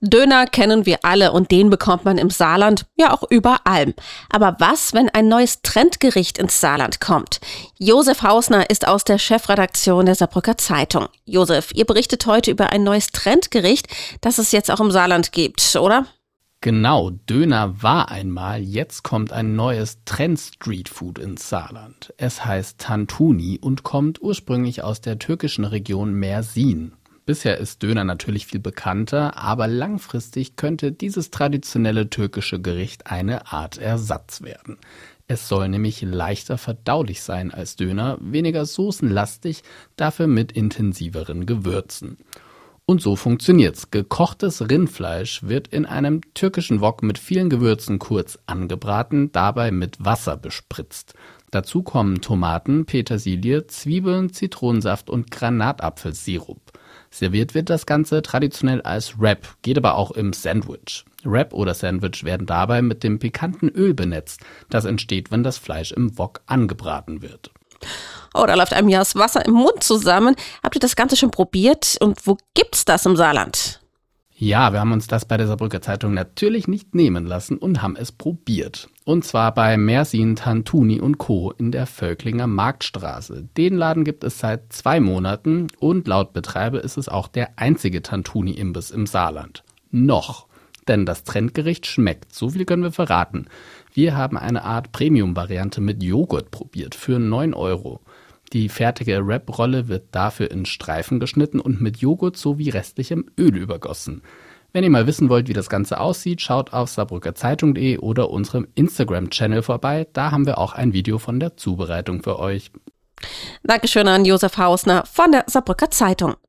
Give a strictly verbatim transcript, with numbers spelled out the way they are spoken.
Döner kennen wir alle und den bekommt man im Saarland ja auch überall. Aber was, wenn ein neues Trendgericht ins Saarland kommt? Josef Hausner ist aus der Chefredaktion der Saarbrücker Zeitung. Josef, ihr berichtet heute über ein neues Trendgericht, das es jetzt auch im Saarland gibt, oder? Genau, Döner war einmal, jetzt kommt ein neues Trend-Streetfood ins Saarland. Es heißt Tantuni und kommt ursprünglich aus der türkischen Region Mersin. Bisher ist Döner natürlich viel bekannter, aber langfristig könnte dieses traditionelle türkische Gericht eine Art Ersatz werden. Es soll nämlich leichter verdaulich sein als Döner, weniger soßenlastig, dafür mit intensiveren Gewürzen. Und so funktioniert's. Gekochtes Rindfleisch wird in einem türkischen Wok mit vielen Gewürzen kurz angebraten, dabei mit Wasser bespritzt. Dazu kommen Tomaten, Petersilie, Zwiebeln, Zitronensaft und Granatapfelsirup. Serviert wird das Ganze traditionell als Wrap, geht aber auch im Sandwich. Wrap oder Sandwich werden dabei mit dem pikanten Öl benetzt. Das entsteht, wenn das Fleisch im Wok angebraten wird. Oh, da läuft einem ja das Wasser im Mund zusammen. Habt ihr das Ganze schon probiert? Und wo gibt's das im Saarland? Ja, wir haben uns das bei der Saarbrücker Zeitung natürlich nicht nehmen lassen und haben es probiert. Und zwar bei Mersin, Tantuni und Co. in der Völklinger Marktstraße. Den Laden gibt es seit zwei Monaten und laut Betreiber ist es auch der einzige Tantuni-Imbiss im Saarland. Noch. Denn das Trendgericht schmeckt, so viel können wir verraten. Wir haben eine Art Premium-Variante mit Joghurt probiert für neun Euro. Die fertige Wrap-Rolle wird dafür in Streifen geschnitten und mit Joghurt sowie restlichem Öl übergossen. Wenn ihr mal wissen wollt, wie das Ganze aussieht, schaut auf saarbrücker zeitung punkt de oder unserem Instagram-Channel vorbei. Da haben wir auch ein Video von der Zubereitung für euch. Dankeschön an Josef Hausner von der Saarbrücker Zeitung.